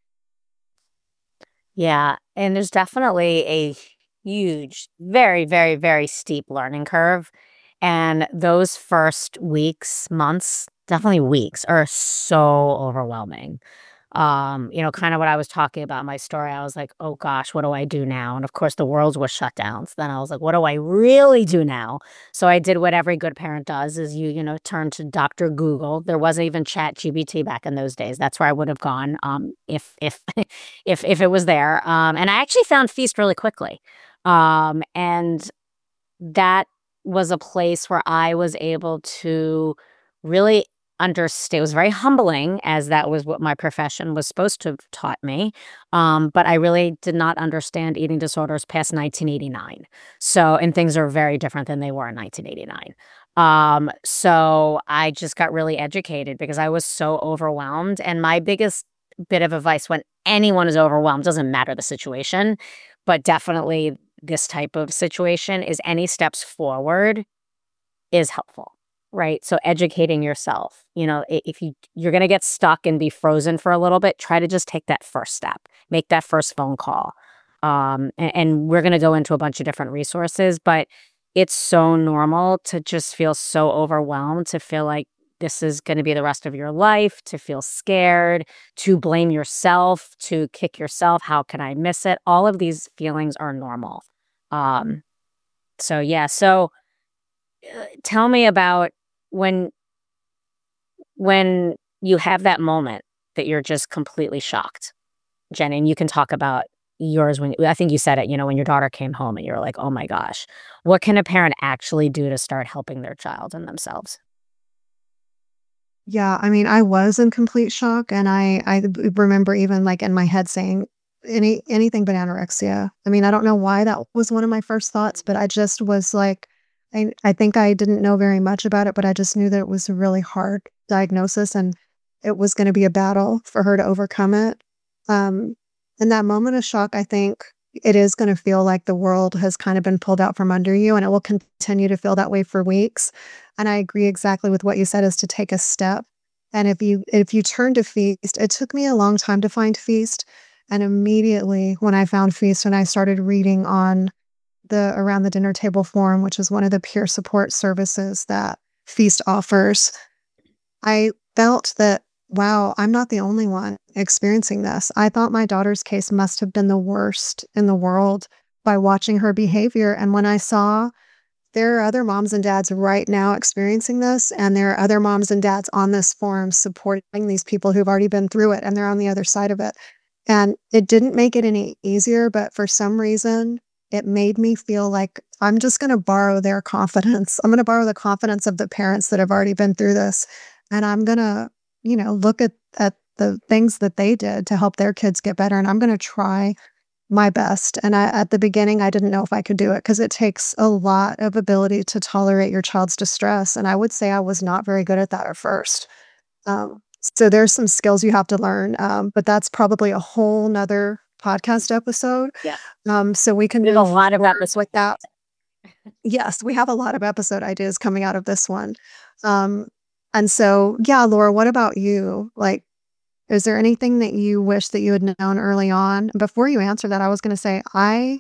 Yeah. And there's definitely a huge, very, very, very steep learning curve. And those first weeks, months, definitely weeks, are so overwhelming. Um, you know, kind of what I was talking about in my story. I was like, oh gosh, what do I do now? And of course, the world was shut down. So then I was like, what do I really do now? So I did what every good parent does is you, you know, turn to Doctor Google. There wasn't even Chat G P T back in those days. That's where I would have gone um, if if if if it was there. Um, and I actually found Feast really quickly. Um, and that was a place where I was able to really understand. It was very humbling, as that was what my profession was supposed to have taught me. Um, but I really did not understand eating disorders past nineteen eighty-nine. So, and things are very different than they were in nineteen eighty-nine. Um, so I just got really educated because I was so overwhelmed. And my biggest bit of advice when anyone is overwhelmed, doesn't matter the situation, but definitely this type of situation, is any steps forward is helpful, right? So educating yourself, you know, i- if you you're going to get stuck and be frozen for a little bit, try to just take that first step, make that first phone call. Um, and, and we're going to go into a bunch of different resources, but it's so normal to just feel so overwhelmed, to feel like this is going to be the rest of your life, to feel scared, to blame yourself, to kick yourself. How can I miss it? All of these feelings are normal. Um, so yeah, so uh, tell me about when when you have that moment that you're just completely shocked, Jenny, and you can talk about yours when I think you said it, you know, when your daughter came home and you're like, "Oh my gosh, what can a parent actually do to start helping their child and themselves?" Yeah, I mean, I was in complete shock, and I I b remember even, like, in my head saying, "Any anything but anorexia." I mean, I don't know why that was one of my first thoughts, but I just was like I I think I didn't know very much about it, but I just knew that it was a really hard diagnosis, and it was gonna be a battle for her to overcome it. Um, in that moment of shock, I think it is gonna feel like the world has kind of been pulled out from under you, and it will continue to feel that way for weeks. And I agree exactly with what you said, is to take a step. And if you if you turn to Feast, it took me a long time to find Feast. And immediately when I found Feast and I started reading on the Around the Dinner Table Forum, which is one of the peer support services that Feast offers, I felt that, wow, I'm not the only one experiencing this. I thought my daughter's case must have been the worst in the world by watching her behavior. And when I saw there are other moms and dads right now experiencing this, and there are other moms and dads on this forum supporting these people who've already been through it, and they're on the other side of it. And it didn't make it any easier, but for some reason, it made me feel like I'm just going to borrow their confidence. I'm going to borrow the confidence of the parents that have already been through this. And I'm going to, you know, look at, at the things that they did to help their kids get better. And I'm going to try my best. And I, at the beginning, I didn't know if I could do it because it takes a lot of ability to tolerate your child's distress. And I would say I was not very good at that at first. Um, so there's some skills you have to learn, um, but that's probably a whole nother podcast episode. Yeah. Um, so we can We have a move lot of forward episodes. with that. Yes, we have a lot of episode ideas coming out of this one. Um, and so, yeah, Laura, what about you? Like, Is there anything that you wish that you had known early on? Before you answer that, I was gonna say, I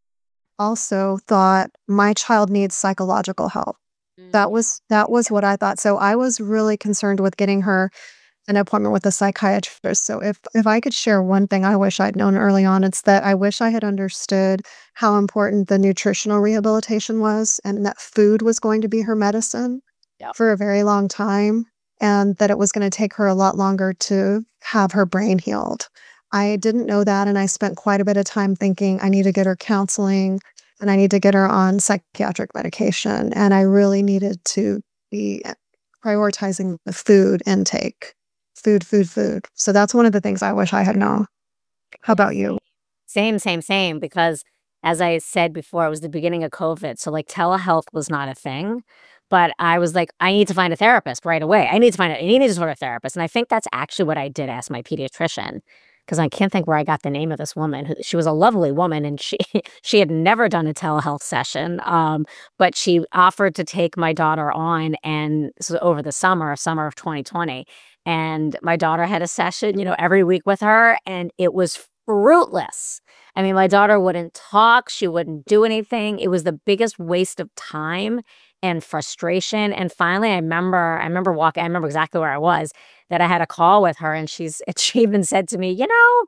also thought my child needs psychological help. That Mm. was that was what I thought. So I was really concerned with getting her an appointment with a psychiatrist. So if if I could share one thing I wish I'd known early on, it's that I wish I had understood how important the nutritional rehabilitation was and that food was going to be her medicine Yep. for a very long time and that it was going to take her a lot longer to have her brain healed. I didn't know that and I spent quite a bit of time thinking I need to get her counseling and I need to get her on psychiatric medication and I really needed to be prioritizing the food intake. Food, food, food. So that's one of the things I wish I had known. How about you? Same, same, same, because as I said before, it was the beginning of COVID, so, like, telehealth was not a thing, but I was like, "I need to find a therapist right away. I need to find a an eating disorder therapist," and I think that's actually what I did ask my pediatrician, because I can't think where I got the name of this woman who she was a lovely woman, and she she had never done a telehealth session, um, but she offered to take my daughter on, and so over the summer, summer of twenty twenty, and my daughter had a session, you know, every week with her, and it was fruitless. I mean, my daughter wouldn't talk, she wouldn't do anything. It was the biggest waste of time and frustration, and finally, I remember I remember walking I remember exactly where I was, that I had a call with her, and she's and she even said to me, "You know,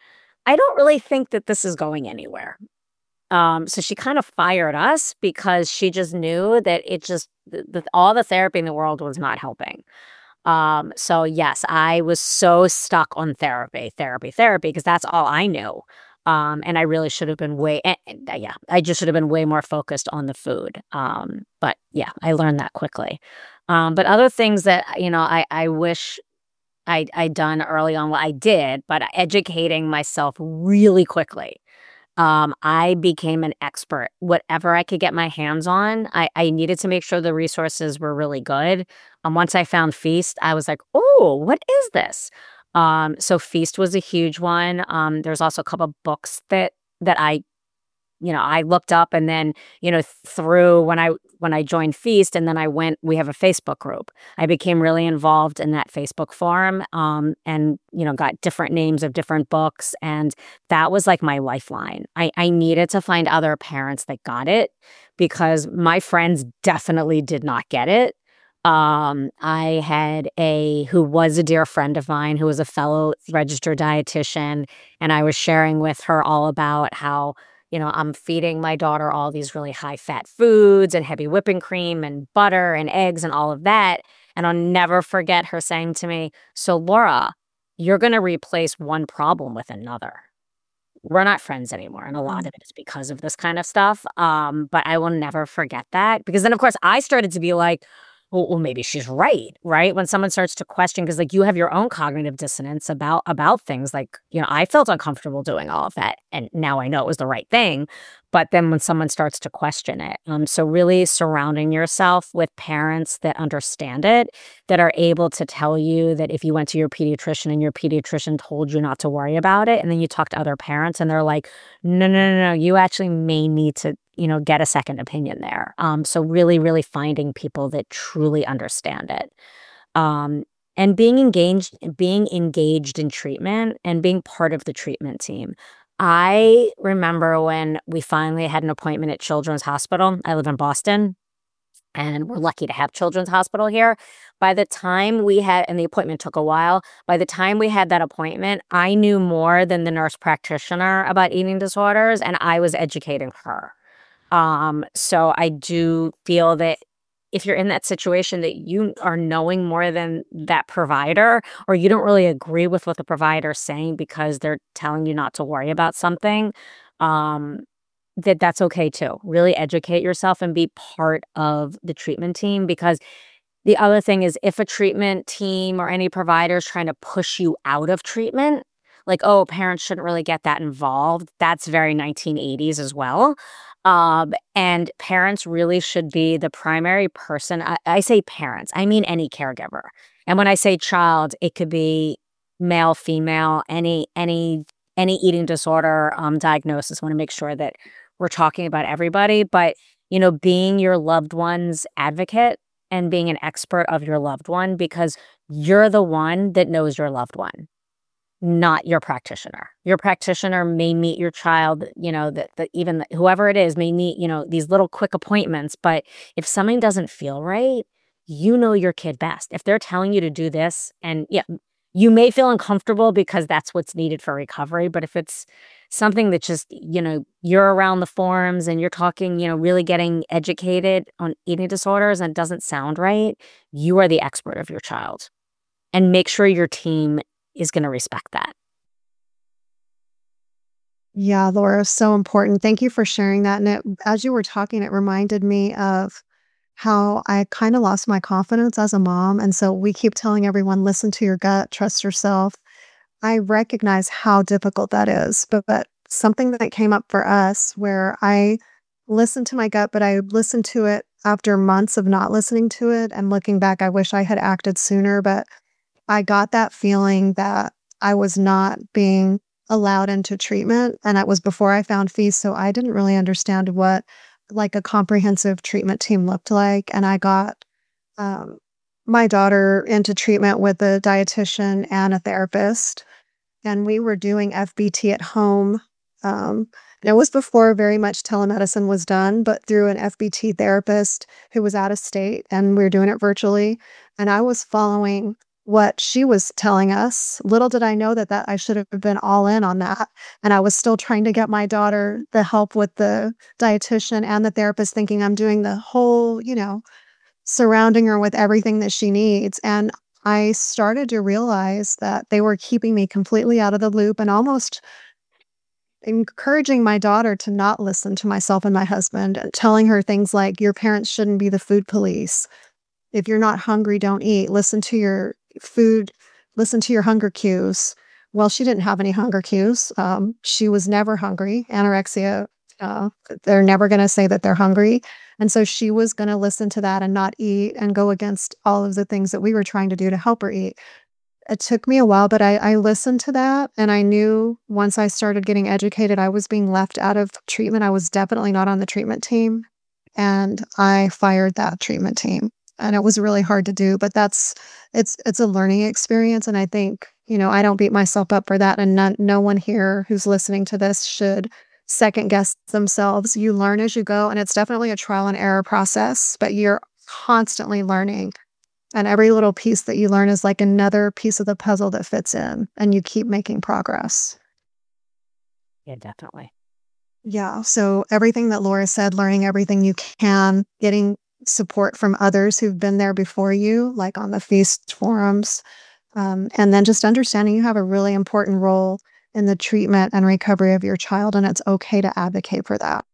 I don't really think that this is going anywhere." Um, so she kind of fired us because she just knew that it just the the all the therapy in the world was not helping. Um, so yes, I was so stuck on therapy, therapy, therapy, because that's all I knew. Um, and I really should have been way, eh, eh, uh, yeah, I just should have been way more focused on the food. Um, but yeah, I learned that quickly. Um, but other things that, you know, I, I wish I, I'd done early on, well, I did, but educating myself really quickly. Um, I became an expert. Whatever I could get my hands on, I I needed to make sure the resources were really good. Um, once I found Feast, I was like, "Oh, what is this?" Um, so Feast was a huge one. Um, there's also a couple books that that I you know, I looked up and then, you know, through when I when I joined Feast and then I went we have a Facebook group. I became really involved in that Facebook forum, um, and, you know, got different names of different books, and that was like my lifeline. I I needed to find other parents that got it because my friends definitely did not get it. Um, I had a who was a dear friend of mine who was a fellow registered dietitian, and I was sharing with her all about how you know, I'm feeding my daughter all these really high fat foods and heavy whipping cream and butter and eggs and all of that. And I'll never forget her saying to me, "So, Laura, you're going to replace one problem with another. We're not friends anymore." And a lot Mm. of it is because of this kind of stuff. Um, but I will never forget that because then, of course, I started to be like, well, well, maybe she's right, right? When someone starts to question, because like you have your own cognitive dissonance about about things. Like, you know, I felt uncomfortable doing all of that, and now I know it was the right thing. But then when someone starts to question it, um, so really surrounding yourself with parents that understand it, that are able to tell you that if you went to your pediatrician and your pediatrician told you not to worry about it, and then you talk to other parents and they're like, no, no, no, no, you actually may need to, you know, get a second opinion there. Um, so really, really finding people that truly understand it. Um, and being engaged, being engaged in treatment and being part of the treatment team. I remember when we finally had an appointment at Children's Hospital. I live in Boston and we're lucky to have Children's Hospital here. By the time we had and the appointment took a while, by the time we had that appointment, I knew more than the nurse practitioner about eating disorders, and I was educating her. Um, so I do feel that if you're in that situation that you are knowing more than that provider, or you don't really agree with what the provider's saying because they're telling you not to worry about something, um, that that's okay too. Really educate yourself and be part of the treatment team because the other thing is if a treatment team or any provider is trying to push you out of treatment, like, "Oh, parents shouldn't really get that involved," that's very nineteen eighties as well. Um, and parents really should be the primary person. I, I say parents, I mean any caregiver. And when I say child, it could be male, female, any any any eating disorder um, diagnosis. Want to make sure that we're talking about everybody, but you know, being your loved one's advocate and being an expert of your loved one because you're the one that knows your loved one. not your practitioner. Your practitioner may meet your child, you know, that that even the, whoever it is may meet, you know, these little quick appointments. But if something doesn't feel right, you know your kid best. If they're telling you to do this, and yeah, you may feel uncomfortable because that's what's needed for recovery. But if it's something that just, you know, you're around the forums and you're talking, you know, really getting educated on eating disorders and it doesn't sound right, you are the expert of your child. And make sure your team is going to respect that. Yeah, Laura, so important. Thank you for sharing that. And it, as you were talking, it reminded me of how I kind of lost my confidence as a mom. And so we keep telling everyone, listen to your gut, trust yourself. I recognize how difficult that is, but, but something that came up for us where I listened to my gut, but I listened to it after months of not listening to it. And looking back, I wish I had acted sooner, but I got that feeling that I was not being allowed into treatment, and that was before I found Feast, so I didn't really understand what, like, a comprehensive treatment team looked like, and I got, um, my daughter into treatment with a dietitian and a therapist, and we were doing F B T at home. Um, and it was before very much telemedicine was done, but through an F B T therapist who was out of state, and we were doing it virtually. And I was following what she was telling us. Little did I know that that I should have been all in on that. And I was still trying to get my daughter the help with the dietitian and the therapist, thinking I'm doing the whole, you know, surrounding her with everything that she needs. And I started to realize that they were keeping me completely out of the loop and almost encouraging my daughter to not listen to myself and my husband, and telling her things like, your parents shouldn't be the food police. If you're not hungry, don't eat. Listen to your food, listen to your hunger cues. Well, she didn't have any hunger cues. Um, she was never hungry. Anorexia, uh, they're never going to say that they're hungry. And so she was going to listen to that and not eat and go against all of the things that we were trying to do to help her eat. It took me a while, but I, I listened to that. And I knew once I started getting educated, I was being left out of treatment. I was definitely not on the treatment team. And I fired that treatment team. And it was really hard to do, but that's it's it's a learning experience. And I think, you know, I don't beat myself up for that. And none, no one here who's listening to this should second guess themselves. You learn as you go, and it's definitely a trial and error process, but you're constantly learning. And every little piece that you learn is like another piece of the puzzle that fits in, and you keep making progress. Yeah, definitely. Yeah. So everything that Laura said, learning everything you can, getting support from others who've been there before you, like on the Feast forums, um, and then just understanding you have a really important role in the treatment and recovery of your child, and it's okay to advocate for that.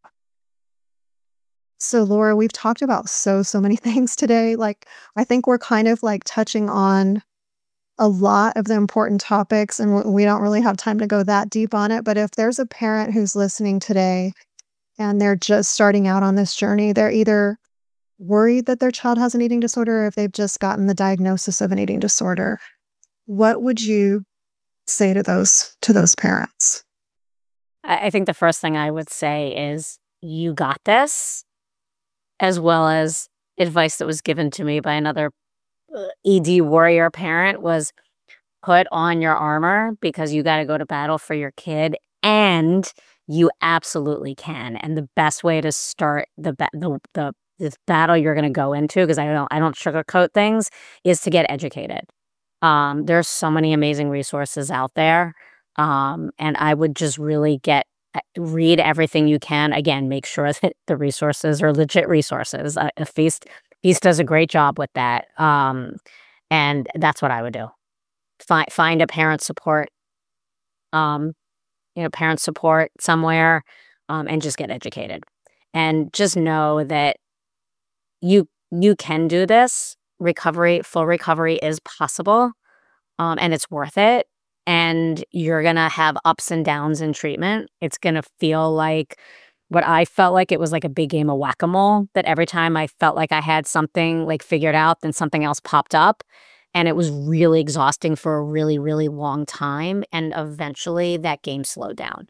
So, Laura, we've talked about so, so many things today. Like, I think we're kind of like touching on a lot of the important topics, and w- we don't really have time to go that deep on it. But if there's a parent who's listening today and they're just starting out on this journey, they're either worried that their child has an eating disorder or if they've just gotten the diagnosis of an eating disorder, what would you say to those to those parents? I, I think the first thing I would say is you got this, as well as advice that was given to me by another uh, E D warrior parent was put on your armor because you got to go to battle for your kid, and you absolutely can. And the best way to start the ba- the the this battle you're going to go into, because I don't I don't sugarcoat things, is to get educated. Um, there's so many amazing resources out there, um, and I would just really get uh, read everything you can. Again, make sure that the resources are legit resources. Uh, Feast Feast does a great job with that, um, and that's what I would do. Find find a parent support, um, you know, parent support somewhere, um, and just get educated. And just know that you you can do this. Recovery, full recovery is possible, um, and it's worth it. And you're gonna have ups and downs in treatment. It's gonna feel like what I felt like it was like a big game of whack-a-mole, that every time I felt like I had something like figured out, then something else popped up. And it was really exhausting for a really, really long time. And eventually that game slowed down.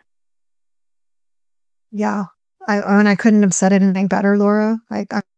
Yeah. I and I couldn't have said it anything better, Laura. Like, I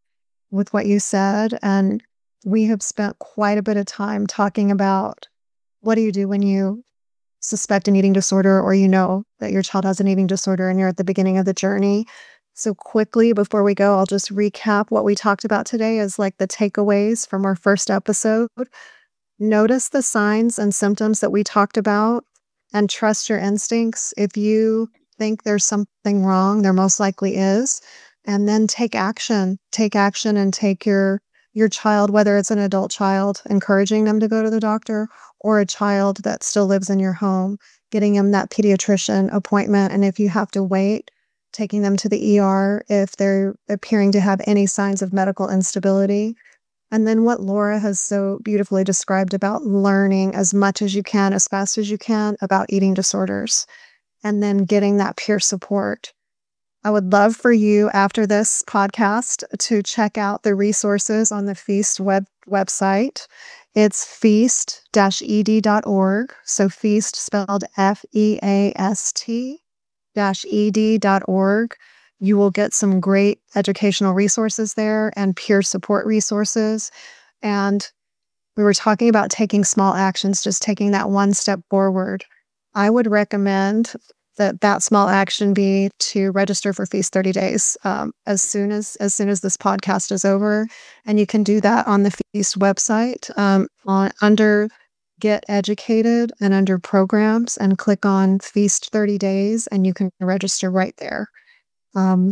with what you said, and we have spent quite a bit of time talking about what do you do when you suspect an eating disorder or you know that your child has an eating disorder and you're at the beginning of the journey? So quickly before we go, I'll just recap what we talked about today as like the takeaways from our first episode. Notice the signs and symptoms that we talked about and trust your instincts. If you think there's something wrong, there most likely is. And then take action. Take action and take your your child, whether it's an adult child, encouraging them to go to the doctor, or a child that still lives in your home, getting them that pediatrician appointment. And if you have to wait, taking them to the E R if they're appearing to have any signs of medical instability. And then what Laura has so beautifully described about learning as much as you can, as fast as you can about eating disorders, and then getting that peer support. I would love for you after this podcast to check out the resources on the Feast web website. It's feast dash e d dot org. So Feast spelled F E A S T dash E D dot org. You will get some great educational resources there and peer support resources. And we were talking about taking small actions, just taking that one step forward. I would recommend that that small action be to register for Feast thirty days um, as soon as as soon as this podcast is over. And you can do that on the Feast website um, on under Get Educated and under Programs, and click on Feast thirty days, and you can register right there. Um,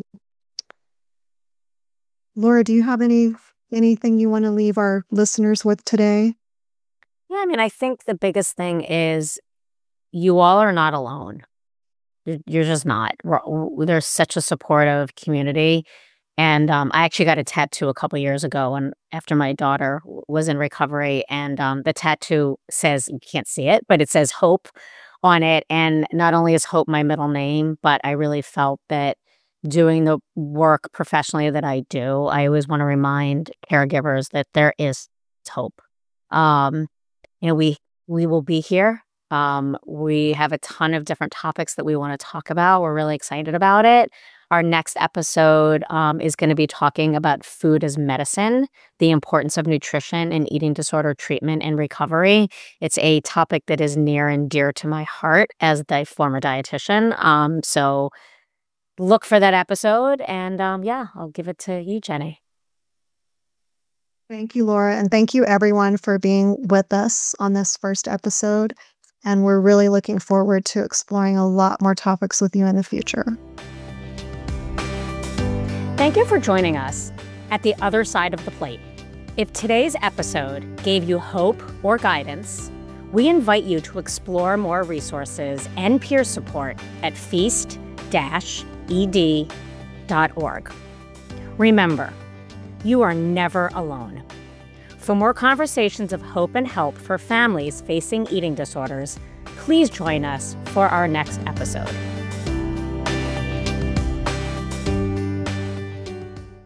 Laura, do you have any anything you want to leave our listeners with today? Yeah, I mean, I think the biggest thing is you all are not alone. You're you're just not. We're w There's such a supportive community, and, um, I actually got a tattoo a couple years ago and after my daughter w was in recovery, and, um, the tattoo says you can't see it, but it says "Hope" on it, and not only is Hope my middle name, but I really felt that doing the work professionally that I do, I always wanna remind caregivers that there is hope. Um, you know, we we will be here. Um, we have a ton of different topics that we wanna talk about. We're really excited about it. Our next episode, um, is gonna be talking about food as medicine, the importance of nutrition in eating disorder treatment and recovery. It's a topic that is near and dear to my heart as the former dietitian. Um, so look for that episode, and, um, yeah, I'll give it to you, Jenny. Thank you, Laura, and thank you everyone for being with us on this first episode. And we're really looking forward to exploring a lot more topics with you in the future. Thank you for joining us at the other side of the plate. If today's episode gave you hope or guidance, we invite you to explore more resources and peer support at feast dash e d dot org. Remember, you are never alone. For more conversations of hope and help for families facing eating disorders, please join us for our next episode.